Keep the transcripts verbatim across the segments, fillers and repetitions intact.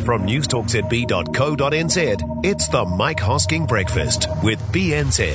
From newstalk z b dot co dot n z, it's the Mike Hosking Breakfast with B N Z.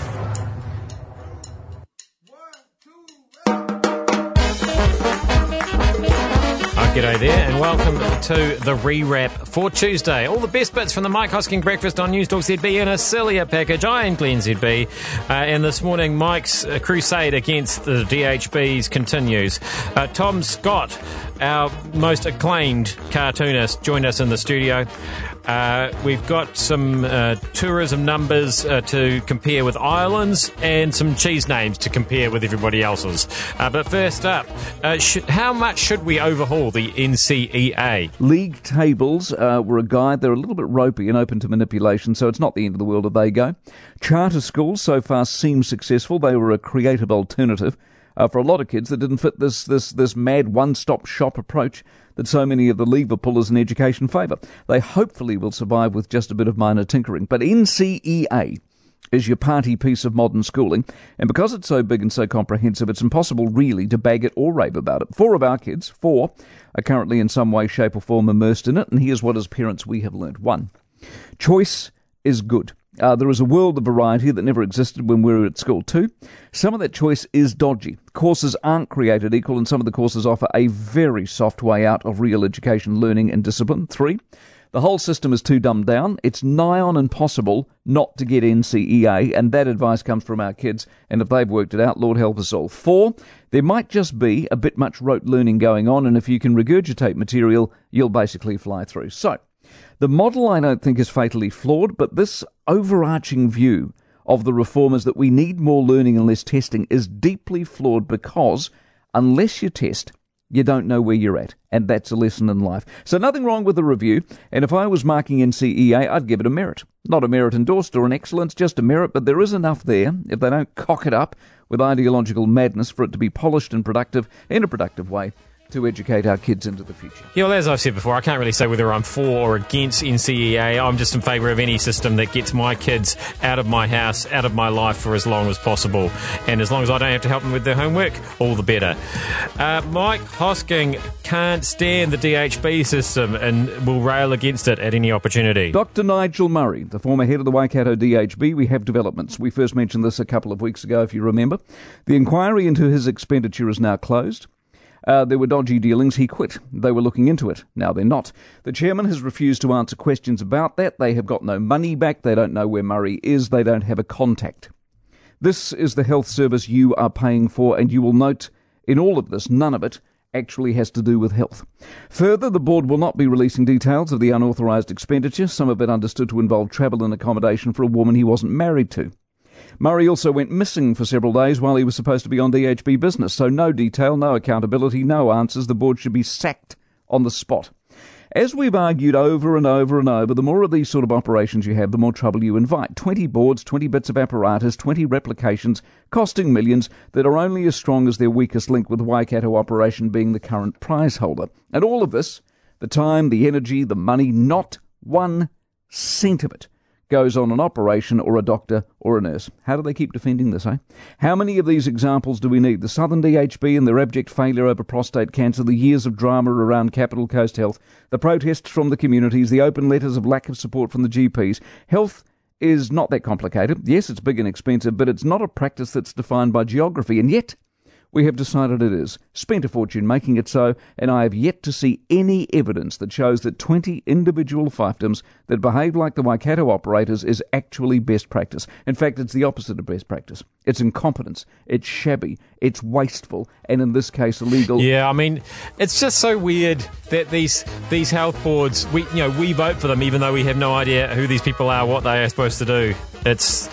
G'day there and welcome to the rewrap for Tuesday. All the best bits from the Mike Hosking Breakfast on Newstalk Z B in a sillier package. I am Glenn Z B uh, and this morning Mike's uh, crusade against the D H Bs continues. Uh, Tom Scott, our most acclaimed cartoonist, joined us in the studio. Uh, we've got some uh, tourism numbers uh, to compare with Ireland's and some cheese names to compare with everybody else's. Uh, but first up, uh, sh- how much should we overhaul the N C E A? League tables uh, were a guide. They're a little bit ropey and open to manipulation, so it's not the end of the world if they go. Charter schools so far seem successful. They were a creative alternative uh, for a lot of kids that didn't fit this, this, this mad one-stop shop approach that so many of the lever pullers in education favour. They hopefully will survive with just a bit of minor tinkering. But N C E A is your party piece of modern schooling, and because it's so big and so comprehensive, it's impossible really to bag it or rave about it. Four of our kids, four, are currently in some way, shape or form immersed in it, and here's what as parents we have learnt. One, choice is good. Uh, there is a world of variety that never existed when we were at school. Two, some of that choice is dodgy. Courses aren't created equal, and some of the courses offer a very soft way out of real education, learning and discipline. Three, the whole system is too dumbed down. It's nigh on impossible not to get N C E A, and that advice comes from our kids, and if they've worked it out, Lord help us all. Four, there might just be a bit much rote learning going on, and if you can regurgitate material, you'll basically fly through. So, the model I don't think is fatally flawed, but this overarching view of the reformers that we need more learning and less testing is deeply flawed because unless you test, you don't know where you're at, and that's a lesson in life. So nothing wrong with the review, and if I was marking N C E A, I'd give it a merit. Not a merit endorsed or an excellence, just a merit, but there is enough there, if they don't cock it up with ideological madness, for it to be polished and productive in a productive way to educate our kids into the future. Yeah, well, as I've said before, I can't really say whether I'm for or against N C E A. I'm just in favour of any system that gets my kids out of my house, out of my life for as long as possible. And as long as I don't have to help them with their homework, all the better. Uh, Mike Hosking can't stand the D H B system and will rail against it at any opportunity. Doctor Nigel Murray, the former head of the Waikato D H B, we have developments. We first mentioned this a couple of weeks ago, if you remember. The inquiry into his expenditure is now closed. Uh, there were dodgy dealings. He quit. They were looking into it. Now they're not. The chairman has refused to answer questions about that. They have got no money back. They don't know where Murray is. They don't have a contact. This is the health service you are paying for, and you will note in all of this, none of it actually has to do with health. Further, the board will not be releasing details of the unauthorised expenditure, some of it understood to involve travel and accommodation for a woman he wasn't married to. Murray also went missing for several days while he was supposed to be on D H B business, so no detail, no accountability, no answers. The board should be sacked on the spot. As we've argued over and over and over, the more of these sort of operations you have, the more trouble you invite. twenty boards, twenty bits of apparatus, twenty replications, costing millions that are only as strong as their weakest link, with the Waikato operation being the current prize holder. And all of this, the time, the energy, the money, not one cent of it goes on an operation or a doctor or a nurse. How do they keep defending this, eh? How many of these examples do we need? The Southern D H B and their abject failure over prostate cancer, the years of drama around Capital Coast Health, the protests from the communities, the open letters of lack of support from the G Ps. Health is not that complicated. Yes, it's big and expensive, but it's not a practice that's defined by geography, and yet we have decided it is. Spent a fortune making it so, and I have yet to see any evidence that shows that twenty individual fiefdoms that behave like the Waikato operators is actually best practice. In fact, it's the opposite of best practice. It's incompetence, it's shabby, it's wasteful, and in this case illegal. Yeah, I mean, it's just so weird that these these health boards, we you know, we vote for them even though we have no idea who these people are, what they are supposed to do. It's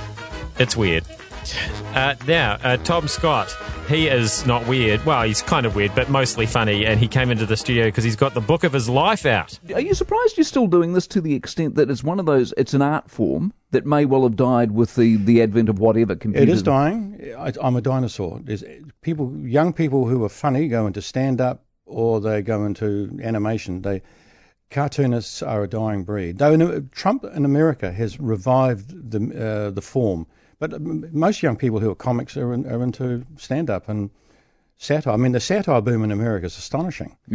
it's weird. Uh, now, uh, Tom Scott, he is not weird. Well, he's kind of weird, but mostly funny, and he came into the studio because he's got the book of his life out. Are you surprised you're still doing this, to the extent that it's one of those, it's an art form that may well have died with the, the advent of whatever computers? It is dying. I, I'm a dinosaur. There's people, young people who are funny go into stand-up or they go into animation. They Cartoonists are a dying breed. Though Trump in America has revived the uh, the form. But most young people who are comics are, in, are into stand-up and satire. I mean, the satire boom in America is astonishing. Yeah.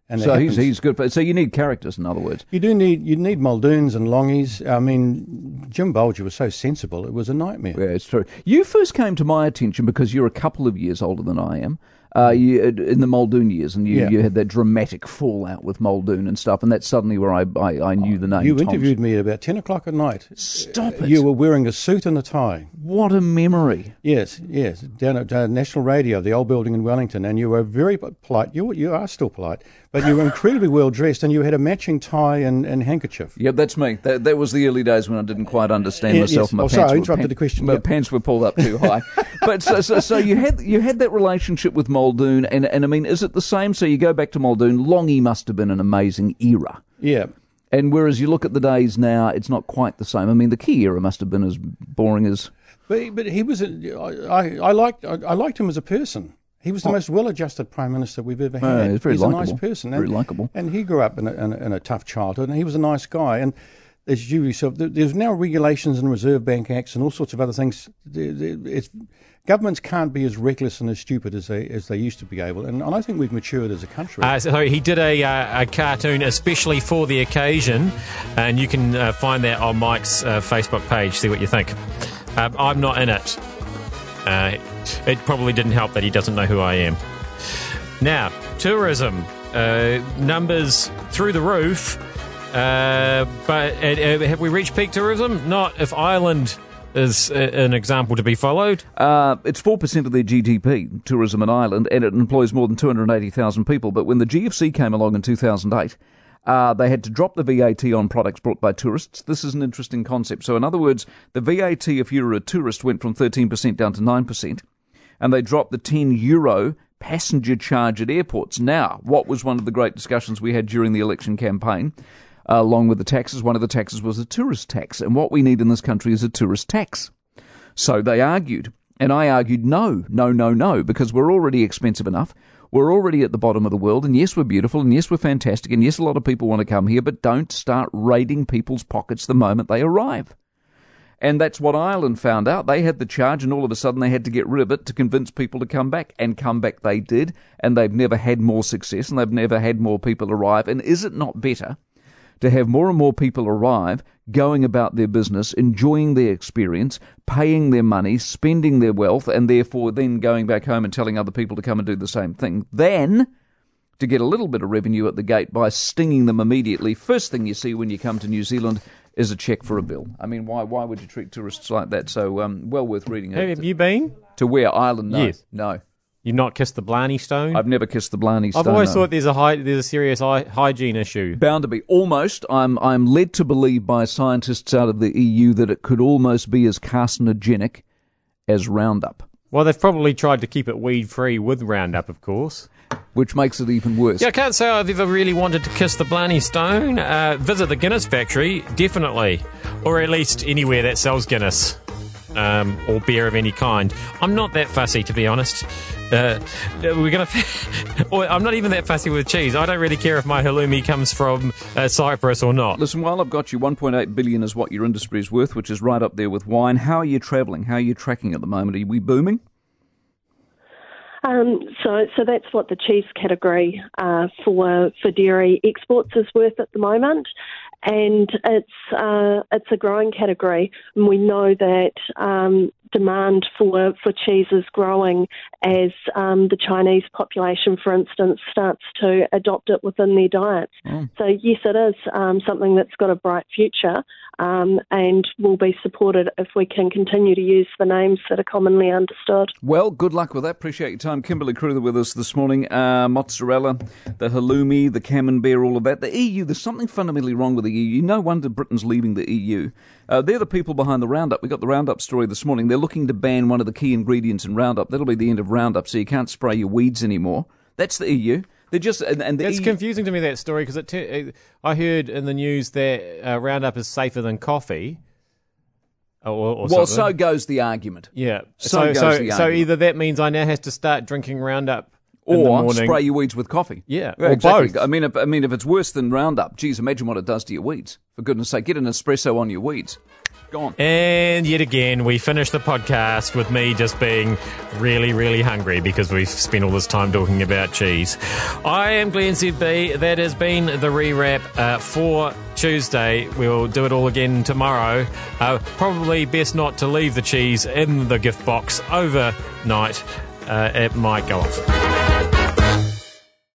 And So he's happens. he's good. For, so you need characters, in other words. You do need you need Muldoons and Longies. I mean, Jim Bolger was so sensible; it was a nightmare. Yeah, it's true. You first came to my attention because you're a couple of years older than I am. Uh, you, in the Muldoon years, and you, Yeah. you had that dramatic fallout with Muldoon and stuff, and that's suddenly where I I, I knew the name. You Tom's. interviewed me at about ten o'clock at night. Stop it! You were wearing a suit and a tie. What a memory! Yes, yes, down at uh, National Radio, the old building in Wellington, and you were very polite. You you are still polite, but you were incredibly well dressed, and you had a matching tie and, and handkerchief. Yep, that's me. That, that was the early days when I didn't quite understand Yeah, myself. yes. My Oh, pants sorry, I were interrupted pan- the question. My Yeah. pants were pulled up too high. But so, so, so you had you had that relationship with Muldoon, and, and I mean, is it the same? So you go back to Muldoon. Longy must have been an amazing era. Yeah. And whereas you look at the days now, it's not quite the same. I mean, the Key era must have been as boring as... But but he was a, I, I liked I, I liked him as a person. He was the most well-adjusted prime minister we've ever had. Oh, he's very a nice likeable. person, Very and, likeable. and he grew up in a, in, a, in a tough childhood, and he was a nice guy. And as you yourself, there- there's now regulations and Reserve Bank acts and all sorts of other things. The- the- It's, governments can't be as reckless and as stupid as they as they used to be able, and, and I think we've matured as a country. Uh, so he did a, uh, a cartoon especially for the occasion, and you can uh, find that on Mike's uh, Facebook page. See what you think. Um, I'm not in it. Uh, it probably didn't help that he doesn't know who I am. Now, tourism uh, numbers through the roof, uh, but uh, have we reached peak tourism? Not if Ireland is uh, an example to be followed. Uh, it's four percent of their G D P, tourism in Ireland, and it employs more than two hundred eighty thousand people. But when the G F C came along in two thousand eight, uh, they had to drop the V A T on products brought by tourists. This is an interesting concept. So in other words, the V A T, if you were a tourist, went from thirteen percent down to nine percent, and they dropped the ten euro passenger charge at airports. Now, what was one of the great discussions we had during the election campaign, uh, along with the taxes? One of the taxes was a tourist tax, and what we need in this country is a tourist tax. So they argued, and I argued no, no, no, no, because we're already expensive enough. We're already at the bottom of the world, and yes, we're beautiful, and yes, we're fantastic, and yes, a lot of people want to come here, but don't start raiding people's pockets the moment they arrive. And that's what Ireland found out. They had the charge, and all of a sudden they had to get rid of it to convince people to come back. And come back they did, and they've never had more success, and they've never had more people arrive. And is it not better to have more and more people arrive, going about their business, enjoying their experience, paying their money, spending their wealth, and therefore then going back home and telling other people to come and do the same thing, than to get a little bit of revenue at the gate by stinging them immediately? First thing you see when you come to New Zealand is a cheque for a bill. I mean, why why would you treat tourists like that? So, um, well worth reading it. Have you been? To where? Ireland? No. Yes. No. You've not kissed the Blarney Stone? I've never kissed the Blarney Stone. I've always no. thought there's a hy- there's a serious hy- hygiene issue. Bound to be. Almost. I'm I'm led to believe by scientists out of the E U that it could almost be as carcinogenic as Roundup, Well, they've probably tried to keep it weed-free with Roundup, of course. which makes it even worse. Yeah, I can't say I've ever really wanted to kiss the Blarney Stone. Uh, visit the Guinness factory, definitely. Or at least anywhere that sells Guinness. Um, or beer of any kind. I'm not that fussy, to be honest. Uh, we're gonna. or I'm not even that fussy with cheese. I don't really care if my halloumi comes from uh, Cyprus or not. Listen, while I've got you, one point eight billion is what your industry is worth, which is right up there with wine. How are you travelling? How are you tracking at the moment? Are we booming? Um, so, so that's what the cheese category uh, for for dairy exports is worth at the moment, and it's uh, it's a growing category. And we know that um, demand for for cheese is growing as um, the Chinese population, for instance, starts to adopt it within their diets. Oh. So yes, it is um, something that's got a bright future, um, and will be supported if we can continue to use the names that are commonly understood. Well, good luck with that. Appreciate your time. Kimberly Cruther with us this morning. Uh, mozzarella, the halloumi, the camembert, all of that. The E U, there's something fundamentally wrong with the E U. No wonder Britain's leaving the E U. Uh, they're the people behind the Roundup. We got the Roundup story this morning. They're looking to ban one of the key ingredients in Roundup. That'll be the end of Roundup, so you can't spray your weeds anymore. That's the E U. They're just... And, and the It's E U confusing to me, that story, because it te- I heard in the news that uh, Roundup is safer than coffee. Or, or well, something. so goes the argument. Yeah. So So goes so, the so argument. either that means I now have to start drinking Roundup in the Or morning. spray your weeds with coffee. Yeah, Yeah, or exactly. both. I mean, if, I mean, if it's worse than Roundup, geez, imagine what it does to your weeds. For goodness sake, get an espresso on your weeds. Gone. And yet again, we finish the podcast with me just being really, really hungry because we've spent all this time talking about cheese. I am Glenn Z B. That has been the rewrap uh, for Tuesday. We'll do it all again tomorrow. Uh, probably best not to leave the cheese in the gift box overnight. Uh, it might go off.